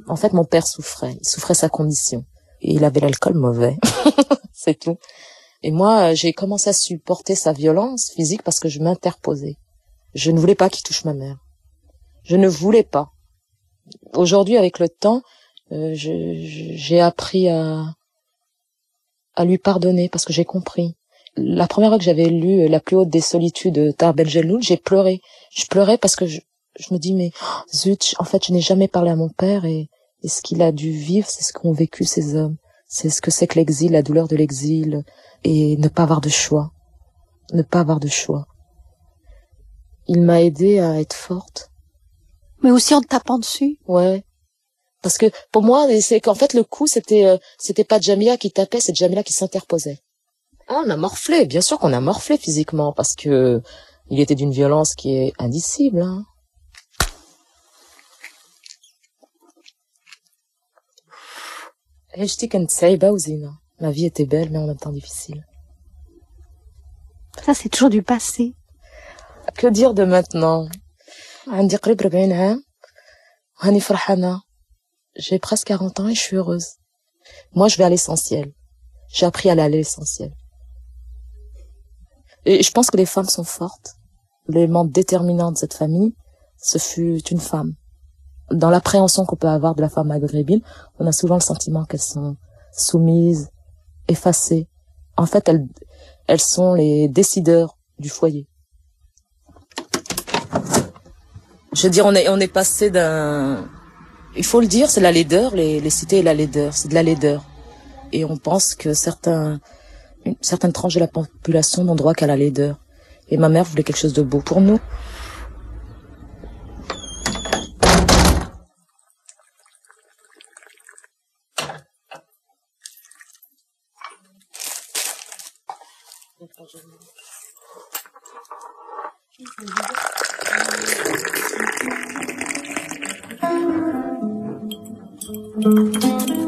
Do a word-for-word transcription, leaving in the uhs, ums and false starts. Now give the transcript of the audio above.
En fait, mon père souffrait. Il souffrait sa condition. Et il avait l'alcool mauvais. C'est tout. Et moi, j'ai commencé à supporter sa violence physique parce que je m'interposais. Je ne voulais pas qu'il touche ma mère. Je ne voulais pas. Aujourd'hui, avec le temps, euh, je, je, j'ai appris à, à lui pardonner parce que j'ai compris. La première fois que j'avais lu La plus haute des solitudes de Tahar Ben Jelloun, j'ai pleuré. Je pleurais parce que je, je me dis, mais oh, zut, en fait, je n'ai jamais parlé à mon père et, et ce qu'il a dû vivre, c'est ce qu'ont vécu ces hommes. C'est ce que c'est que l'exil, la douleur de l'exil et ne pas avoir de choix. Ne pas avoir de choix. Il m'a aidé à être forte. Mais aussi en te tapant dessus. Ouais. Parce que pour moi, c'est qu'en fait le coup, c'était euh, c'était pas Djamila qui tapait, c'est Djamila qui s'interposait. Ah, on a morflé, bien sûr qu'on a morflé physiquement parce que il était d'une violence qui est indicible. Hein. Ma vie était belle, mais en même temps difficile. Ça, c'est toujours du passé. Que dire de maintenant? J'ai presque quarante ans et je suis heureuse. Moi, je vais à l'essentiel. J'ai appris à aller à l'essentiel. Et je pense que les femmes sont fortes. L'élément déterminant de cette famille, ce fut une femme. Dans l'appréhension qu'on peut avoir de la femme maghrébine, on a souvent le sentiment qu'elles sont soumises, effacées. En fait, elles, elles sont les décideurs du foyer. Je veux dire, on est, on est passé d'un... Il faut le dire, c'est la laideur, les, les cités et la laideur, c'est de la laideur. Et on pense que certains, une certaine tranche de la population n'ont droit qu'à la laideur. Et ma mère voulait quelque chose de beau pour nous. Thank you.